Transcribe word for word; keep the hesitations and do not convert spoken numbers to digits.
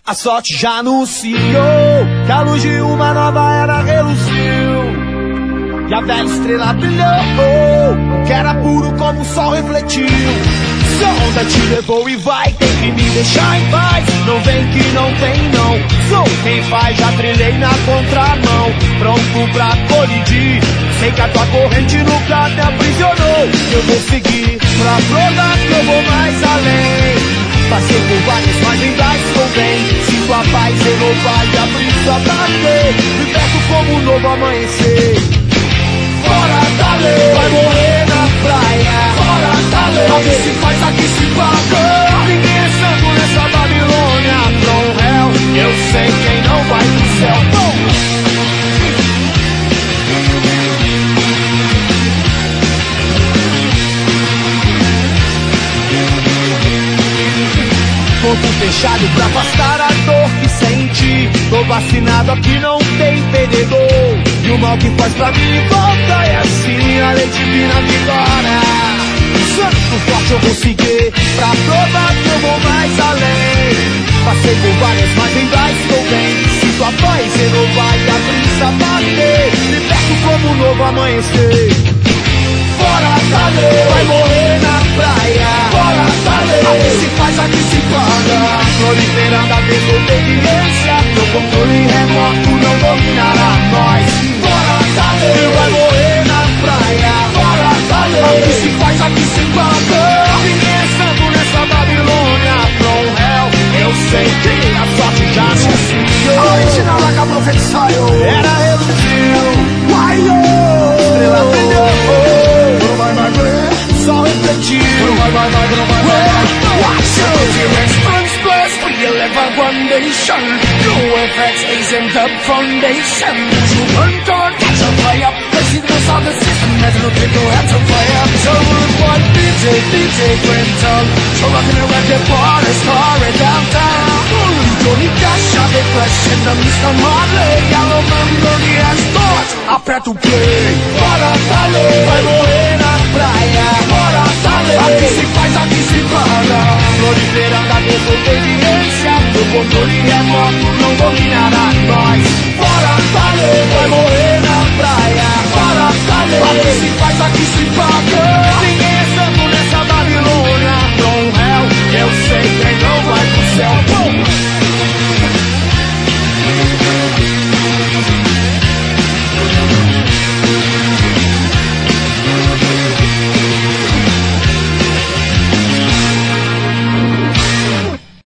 A sorte já anunciou que a luz de uma nova era reluziu e a velha estrela brilhou, que era puro como o sol refletiu. Se a onda te levou e vai, tem que me deixar em paz. Não vem que não tem não, sou quem faz, já trilhei na contramão, pronto pra colidir. Sei que a tua corrente nunca me aprisionou. Eu vou seguir pra provar que eu vou mais além. Passei por várias, mas ainda estou bem. Sinto a paz renovar e a brisa bater. Liberto como um novo amanhecer. Fora da lei, vai morrer na praia. Fora da lei, aqui se faz, aqui se paga. Ninguém é santo nessa Babilônia. From hell, eu sei quem não vai pro céu. Bom. Ponto fechado pra afastar a dor que senti. Tô vacinado, aqui não tem perdedor. E o mal que faz pra mim volta é assim, a lei divina vitória. Santo forte eu vou seguir pra provar que eu vou mais além. Passei por várias, mas ainda estou bem. Sinto a paz renovar e a brisa bater. Liberto como um novo amanhecer. Fora da lei, vai morrer na praia. Fora da lei, aqui se faz, aqui se paga. Proliferando a desobediência, meu controle remoto não dominará nós. Fora da lei, vai morrer na praia. Fora da lei, aqui se faz, aqui se paga. Ninguém é santo nessa Babilônia. From hell, eu sei que a sorte já anunciou. A original da profeta saiu, era reluziu. Uaiô, estrela brilhou. Vai, vai, vai, só refletir. Vai, vai, vai, vai, vai. Watch out, your response plus for your level foundation. No effects isn't the foundation. You burnt on, catch a fire. Presidents of the system, there's no people at a fire. So good one, D J, D J Quinton. So rockin' around the party, story downtown. Johnny Cash, a depression, the Mister Marley. Yellow Melody has thought. Aperta o play. Bora, dale, vai morrer na praia. Bora, dale, aqui se faz, aqui se paga. Proliferando a desobediência, o controle remoto não dominará nós. Bora, dale, vai morrer na praia. Bora, dale, aqui se faz, aqui se paga.